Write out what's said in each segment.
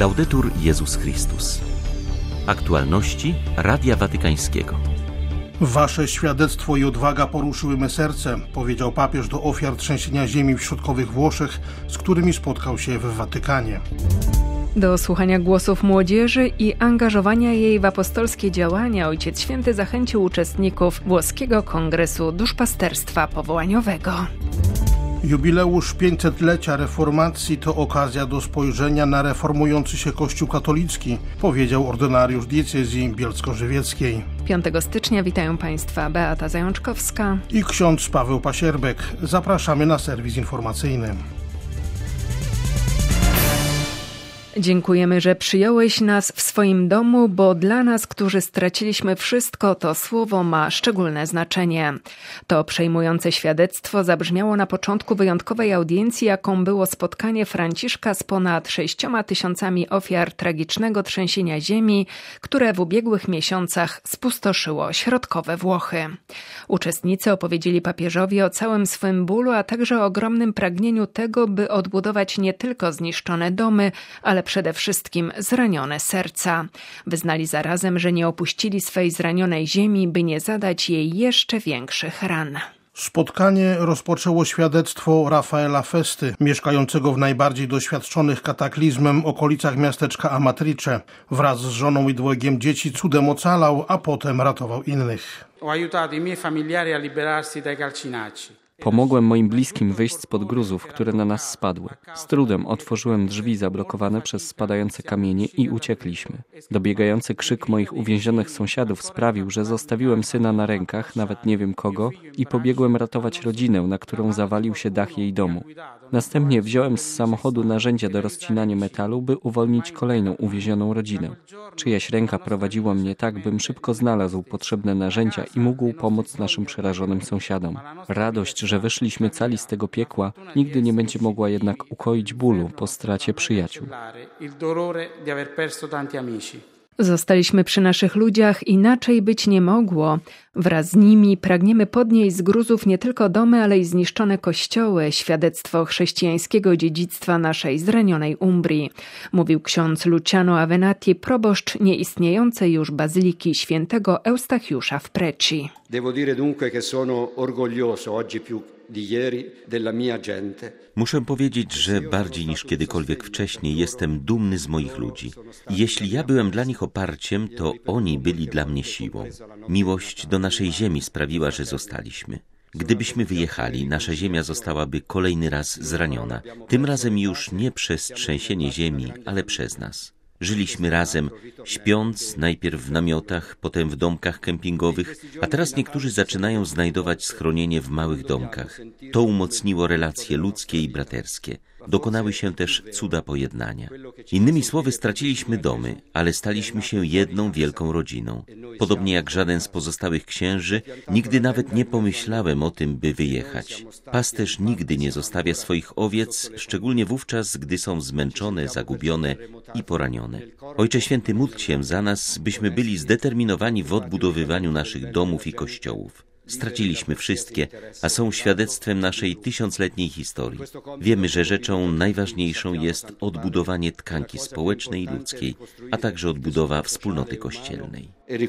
Laudetur Jezus Chrystus. Aktualności Radia Watykańskiego. Wasze świadectwo i odwaga poruszyły me serce, powiedział papież do ofiar trzęsienia ziemi w środkowych Włoszech, z którymi spotkał się w Watykanie. Do słuchania głosów młodzieży i angażowania jej w apostolskie działania Ojciec Święty zachęcił uczestników włoskiego Kongresu Duszpasterstwa Powołaniowego. Jubileusz 500-lecia reformacji to okazja do spojrzenia na reformujący się Kościół katolicki, powiedział ordynariusz diecezji bielsko-żywieckiej. 5 stycznia witają Państwa Beata Zajączkowska I ksiądz Paweł Pasierbek. Zapraszamy na serwis informacyjny. Dziękujemy, że przyjąłeś nas w swoim domu, bo dla nas, którzy straciliśmy wszystko, to słowo ma szczególne znaczenie. To przejmujące świadectwo zabrzmiało na początku wyjątkowej audiencji, jaką było spotkanie Franciszka z ponad 6 tysiącami ofiar tragicznego trzęsienia ziemi, które w ubiegłych miesiącach spustoszyło środkowe Włochy. Uczestnicy opowiedzieli papieżowi o całym swym bólu, a także o ogromnym pragnieniu tego, by odbudować nie tylko zniszczone domy, ale przede wszystkim zranione serca. Wyznali zarazem, że nie opuścili swej zranionej ziemi, by nie zadać jej jeszcze większych ran. Spotkanie rozpoczęło świadectwo Rafaela Festy, mieszkającego w najbardziej doświadczonych kataklizmem okolicach miasteczka Amatrice. Wraz z żoną i dwojgiem dzieci cudem ocalał, a potem ratował innych. Pomogłem moim bliskim wyjść spod gruzów, które na nas spadły. Z trudem otworzyłem drzwi zablokowane przez spadające kamienie i uciekliśmy. Dobiegający krzyk moich uwięzionych sąsiadów sprawił, że zostawiłem syna na rękach, nawet nie wiem kogo, i pobiegłem ratować rodzinę, na którą zawalił się dach jej domu. Następnie wziąłem z samochodu narzędzia do rozcinania metalu, by uwolnić kolejną uwięzioną rodzinę. Czyjaś ręka prowadziła mnie tak, bym szybko znalazł potrzebne narzędzia i mógł pomóc naszym przerażonym sąsiadom. Radość, że wyszliśmy cali z tego piekła, nigdy nie będzie mogła jednak ukoić bólu po stracie przyjaciół. Zostaliśmy przy naszych ludziach, inaczej być nie mogło. Wraz z nimi pragniemy podnieść z gruzów nie tylko domy, ale i zniszczone kościoły, świadectwo chrześcijańskiego dziedzictwa naszej zranionej Umbrii, mówił ksiądz Luciano Avenatti, proboszcz nieistniejącej już bazyliki świętego Eustachiusza w Preci. Devo dire dunque che sono orgoglioso oggi più di ieri della mia gente. Muszę powiedzieć, że bardziej niż kiedykolwiek wcześniej jestem dumny z moich ludzi. Jeśli ja byłem dla nich oparciem, to oni byli dla mnie siłą. Miłość do naszej ziemi sprawiła, że zostaliśmy. Gdybyśmy wyjechali, nasza ziemia zostałaby kolejny raz zraniona. Tym razem już nie przez trzęsienie ziemi, ale przez nas. Żyliśmy razem, śpiąc najpierw w namiotach, potem w domkach kempingowych, a teraz niektórzy zaczynają znajdować schronienie w małych domkach. To umocniło relacje ludzkie i braterskie. Dokonały się też cuda pojednania. Innymi słowy, straciliśmy domy, ale staliśmy się jedną wielką rodziną. Podobnie jak żaden z pozostałych księży, nigdy nawet nie pomyślałem o tym, by wyjechać. Pasterz nigdy nie zostawia swoich owiec, szczególnie wówczas, gdy są zmęczone, zagubione i poranione. Ojcze Święty, módl się za nas, byśmy byli zdeterminowani w odbudowywaniu naszych domów i kościołów. Straciliśmy wszystkie, a są świadectwem naszej tysiącletniej historii. Wiemy, że rzeczą najważniejszą jest odbudowanie tkanki społecznej i ludzkiej, a także odbudowa wspólnoty kościelnej.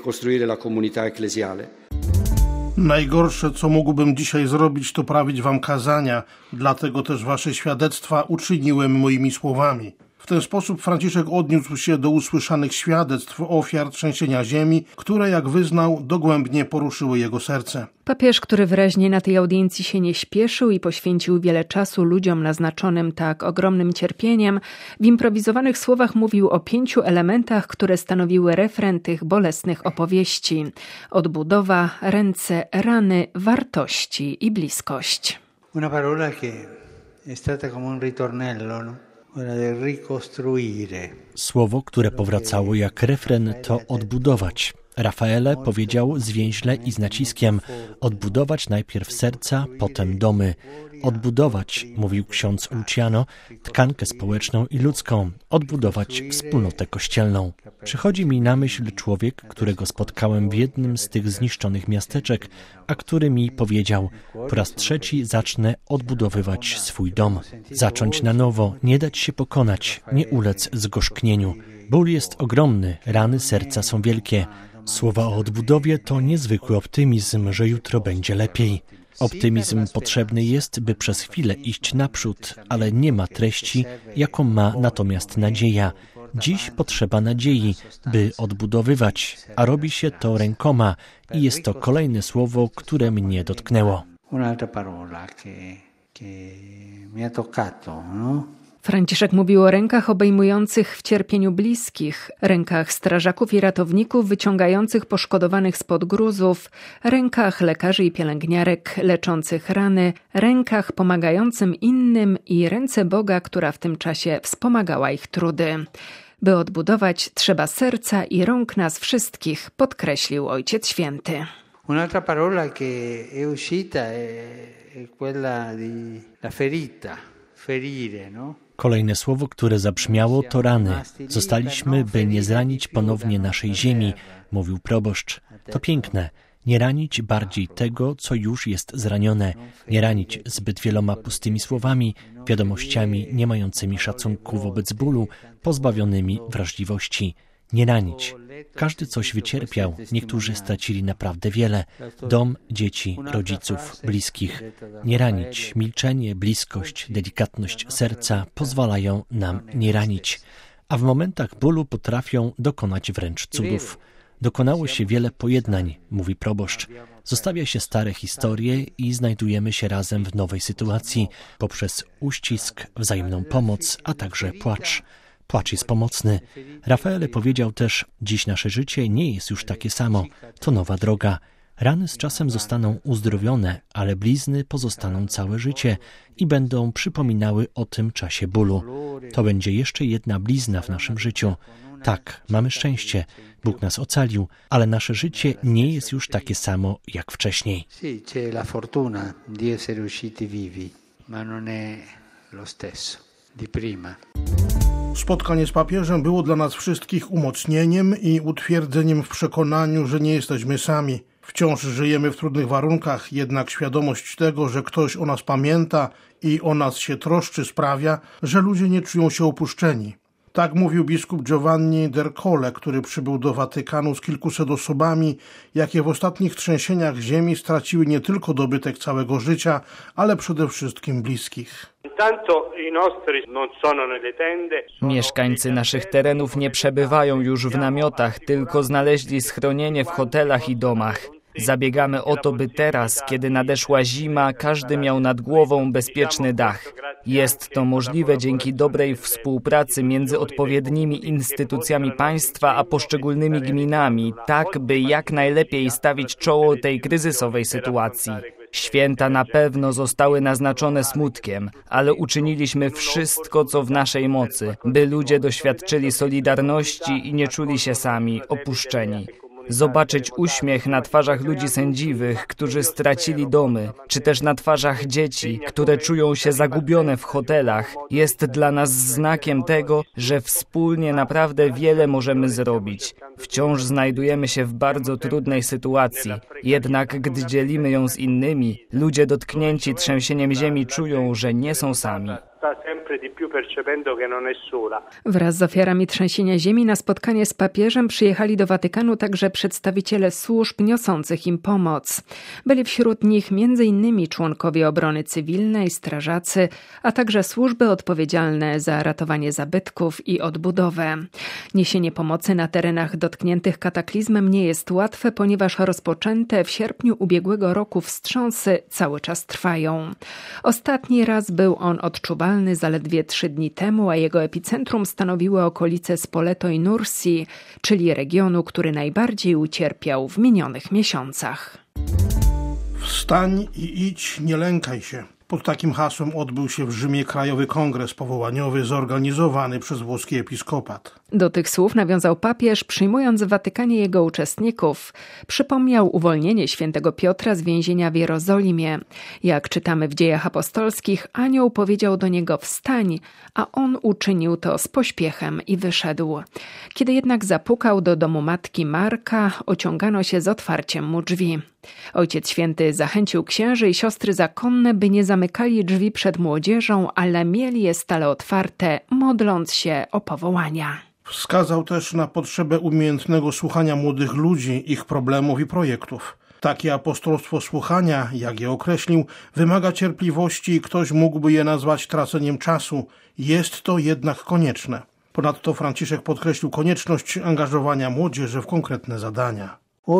Najgorsze, co mógłbym dzisiaj zrobić, to prawić wam kazania, dlatego też wasze świadectwa uczyniłem moimi słowami. W ten sposób Franciszek odniósł się do usłyszanych świadectw ofiar trzęsienia ziemi, które, jak wyznał, dogłębnie poruszyły jego serce. Papież, który wyraźnie na tej audiencji się nie śpieszył i poświęcił wiele czasu ludziom naznaczonym tak ogromnym cierpieniem, w improwizowanych słowach mówił o 5 elementach, które stanowiły refren tych bolesnych opowieści. Odbudowa, ręce, rany, wartości i bliskość. Una parola che è stata come un ritornello, no? Słowo, które powracało jak refren, to odbudować. Raffaele powiedział zwięźle i z naciskiem: odbudować najpierw serca, potem domy. Odbudować, mówił ksiądz Luciano, tkankę społeczną i ludzką, odbudować wspólnotę kościelną. Przychodzi mi na myśl człowiek, którego spotkałem w jednym z tych zniszczonych miasteczek, a który mi powiedział: po raz trzeci zacznę odbudowywać swój dom. Zacząć na nowo, nie dać się pokonać, nie ulec zgorzknieniu. Ból jest ogromny, rany serca są wielkie. Słowa o odbudowie to niezwykły optymizm, że jutro będzie lepiej. Optymizm potrzebny jest, by przez chwilę iść naprzód, ale nie ma treści, jaką ma natomiast nadzieja. Dziś potrzeba nadziei, by odbudowywać, a robi się to rękoma i jest to kolejne słowo, które mnie dotknęło. Un'altra parola che mi ha toccato, no? Franciszek mówił o rękach obejmujących w cierpieniu bliskich, rękach strażaków i ratowników wyciągających poszkodowanych spod gruzów, rękach lekarzy i pielęgniarek leczących rany, rękach pomagającym innym i ręce Boga, która w tym czasie wspomagała ich trudy. By odbudować, trzeba serca i rąk nas wszystkich, podkreślił Ojciec Święty. Un'altra parola che è uscita è quella di la ferita, ferire, no? Kolejne słowo, które zabrzmiało, to rany. Zostaliśmy, by nie zranić ponownie naszej ziemi, mówił proboszcz. To piękne. Nie ranić bardziej tego, co już jest zranione. Nie ranić zbyt wieloma pustymi słowami, wiadomościami nie mającymi szacunku wobec bólu, pozbawionymi wrażliwości. Nie ranić. Każdy coś wycierpiał, niektórzy stracili naprawdę wiele. Dom, dzieci, rodziców, bliskich. Nie ranić. Milczenie, bliskość, delikatność serca pozwalają nam nie ranić. A w momentach bólu potrafią dokonać wręcz cudów. Dokonało się wiele pojednań, mówi proboszcz. Zostawia się stare historie i znajdujemy się razem w nowej sytuacji poprzez uścisk, wzajemną pomoc, a także płacz. Płacz jest pomocny. Raffaele powiedział też: dziś nasze życie nie jest już takie samo. To nowa droga. Rany z czasem zostaną uzdrowione, ale blizny pozostaną całe życie i będą przypominały o tym czasie bólu. To będzie jeszcze jedna blizna w naszym życiu. Tak, mamy szczęście. Bóg nas ocalił, ale nasze życie nie jest już takie samo jak wcześniej. Sì, c'è la fortuna di essere usciti vivi, ma non è lo stesso di prima. Spotkanie z papieżem było dla nas wszystkich umocnieniem i utwierdzeniem w przekonaniu, że nie jesteśmy sami. Wciąż żyjemy w trudnych warunkach, jednak świadomość tego, że ktoś o nas pamięta i o nas się troszczy, sprawia, że ludzie nie czują się opuszczeni. Tak mówił biskup Giovanni D'Ercole, który przybył do Watykanu z kilkuset osobami, jakie w ostatnich trzęsieniach ziemi straciły nie tylko dobytek całego życia, ale przede wszystkim bliskich. Mieszkańcy naszych terenów nie przebywają już w namiotach, tylko znaleźli schronienie w hotelach i domach. Zabiegamy o to, by teraz, kiedy nadeszła zima, każdy miał nad głową bezpieczny dach. Jest to możliwe dzięki dobrej współpracy między odpowiednimi instytucjami państwa a poszczególnymi gminami, tak by jak najlepiej stawić czoło tej kryzysowej sytuacji. Święta na pewno zostały naznaczone smutkiem, ale uczyniliśmy wszystko, co w naszej mocy, by ludzie doświadczyli solidarności i nie czuli się sami, opuszczeni. Zobaczyć uśmiech na twarzach ludzi sędziwych, którzy stracili domy, czy też na twarzach dzieci, które czują się zagubione w hotelach, jest dla nas znakiem tego, że wspólnie naprawdę wiele możemy zrobić. Wciąż znajdujemy się w bardzo trudnej sytuacji, jednak gdy dzielimy ją z innymi, ludzie dotknięci trzęsieniem ziemi czują, że nie są sami. Wraz z ofiarami trzęsienia ziemi na spotkanie z papieżem przyjechali do Watykanu także przedstawiciele służb niosących im pomoc. Byli wśród nich m.in. członkowie obrony cywilnej, strażacy, a także służby odpowiedzialne za ratowanie zabytków i odbudowę. Niesienie pomocy na terenach dotkniętych kataklizmem nie jest łatwe, ponieważ rozpoczęte w sierpniu ubiegłego roku wstrząsy cały czas trwają. Ostatni raz był on odczuwalny zaledwie 3 dni temu, a jego epicentrum stanowiły okolice Spoleto i Nursi, czyli regionu, który najbardziej ucierpiał w minionych miesiącach. Wstań i idź, nie lękaj się. Pod takim hasłem odbył się w Rzymie Krajowy Kongres Powołaniowy zorganizowany przez włoski episkopat. Do tych słów nawiązał papież, przyjmując w Watykanie jego uczestników. Przypomniał uwolnienie świętego Piotra z więzienia w Jerozolimie. Jak czytamy w Dziejach Apostolskich, anioł powiedział do niego: wstań, a on uczynił to z pośpiechem i wyszedł. Kiedy jednak zapukał do domu matki Marka, ociągano się z otwarciem mu drzwi. Ojciec Święty zachęcił księży i siostry zakonne, by nie zamykali drzwi przed młodzieżą, ale mieli je stale otwarte, modląc się o powołania. Wskazał też na potrzebę umiejętnego słuchania młodych ludzi, ich problemów i projektów. Takie apostolstwo słuchania, jak je określił, wymaga cierpliwości i ktoś mógłby je nazwać traceniem czasu. Jest to jednak konieczne. Ponadto Franciszek podkreślił konieczność angażowania młodzieży w konkretne zadania.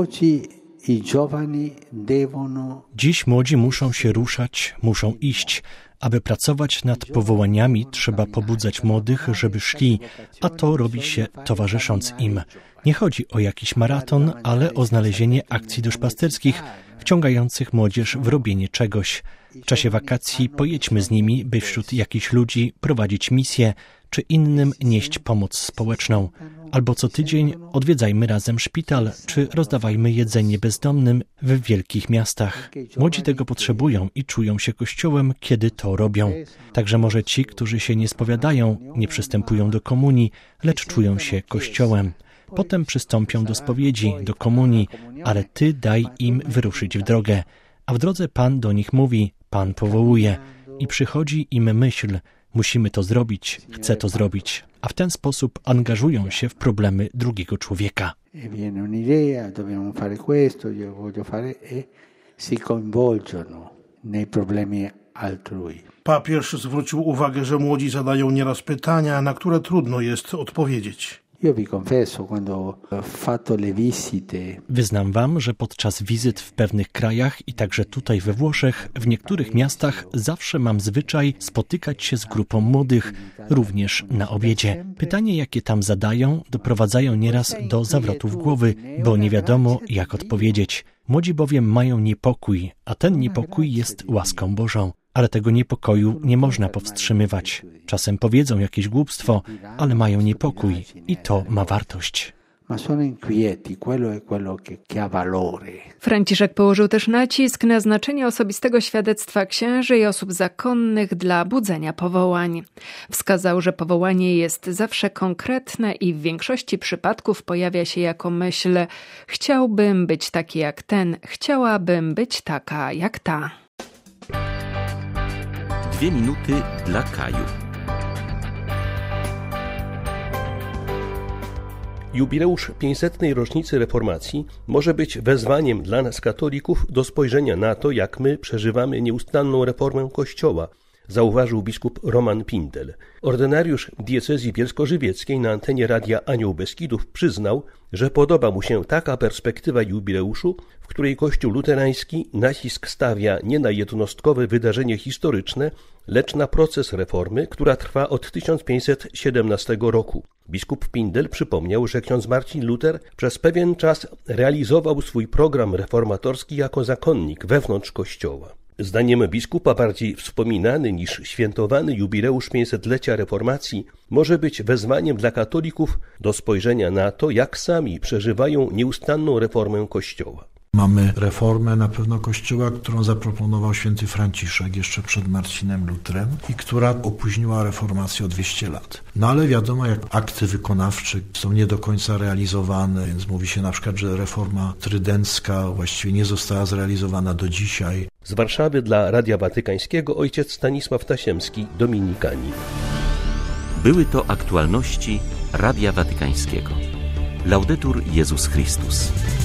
Dziś młodzi muszą się ruszać, muszą iść. Aby pracować nad powołaniami, trzeba pobudzać młodych, żeby szli, a to robi się towarzysząc im. Nie chodzi o jakiś maraton, ale o znalezienie akcji duszpasterskich, wciągających młodzież w robienie czegoś. W czasie wakacji pojedźmy z nimi, by wśród jakichś ludzi prowadzić misję, czy innym nieść pomoc społeczną. Albo co tydzień odwiedzajmy razem szpital, czy rozdawajmy jedzenie bezdomnym w wielkich miastach. Młodzi tego potrzebują i czują się Kościołem, kiedy to robią. Także może ci, którzy się nie spowiadają, nie przystępują do komunii, lecz czują się Kościołem. Potem przystąpią do spowiedzi, do komunii, ale Ty daj im wyruszyć w drogę. A w drodze Pan do nich mówi, Pan powołuje i przychodzi im myśl, musimy to zrobić, chcę to zrobić. A w ten sposób angażują się w problemy drugiego człowieka. Papież zwrócił uwagę, że młodzi zadają nieraz pytania, na które trudno jest odpowiedzieć. Wyznam wam, że podczas wizyt w pewnych krajach i także tutaj we Włoszech, w niektórych miastach zawsze mam zwyczaj spotykać się z grupą młodych, również na obiedzie. Pytanie, jakie tam zadają, doprowadzają nieraz do zawrotów głowy, bo nie wiadomo, jak odpowiedzieć. Młodzi bowiem mają niepokój, a ten niepokój jest łaską Bożą. Ale tego niepokoju nie można powstrzymywać. Czasem powiedzą jakieś głupstwo, ale mają niepokój i to ma wartość. Franciszek położył też nacisk na znaczenie osobistego świadectwa księży i osób zakonnych dla budzenia powołań. Wskazał, że powołanie jest zawsze konkretne i w większości przypadków pojawia się jako myśl: chciałbym być taki jak ten, chciałabym być taka jak ta. 2 minuty dla Kaju. Jubileusz 500. rocznicy reformacji może być wezwaniem dla nas katolików do spojrzenia na to, jak my przeżywamy nieustanną reformę Kościoła, zauważył biskup Roman Pindel. Ordynariusz diecezji bielsko-żywieckiej na antenie Radia Anioł Beskidów przyznał, że podoba mu się taka perspektywa jubileuszu, w której Kościół luterański nacisk stawia nie na jednostkowe wydarzenie historyczne, lecz na proces reformy, która trwa od 1517 roku. Biskup Pindel przypomniał, że ksiądz Marcin Luter przez pewien czas realizował swój program reformatorski jako zakonnik wewnątrz Kościoła. Zdaniem biskupa bardziej wspominany niż świętowany jubileusz 500-lecia reformacji może być wezwaniem dla katolików do spojrzenia na to, jak sami przeżywają nieustanną reformę Kościoła. Mamy reformę na pewno Kościoła, którą zaproponował święty Franciszek jeszcze przed Marcinem Lutrem i która opóźniła reformację o 200 lat. No ale wiadomo, jak akty wykonawcze są nie do końca realizowane, więc mówi się na przykład, że reforma trydencka właściwie nie została zrealizowana do dzisiaj. Z Warszawy dla Radia Watykańskiego ojciec Stanisław Tasiemski, dominikanin. Były to aktualności Radia Watykańskiego. Laudetur Jezus Chrystus.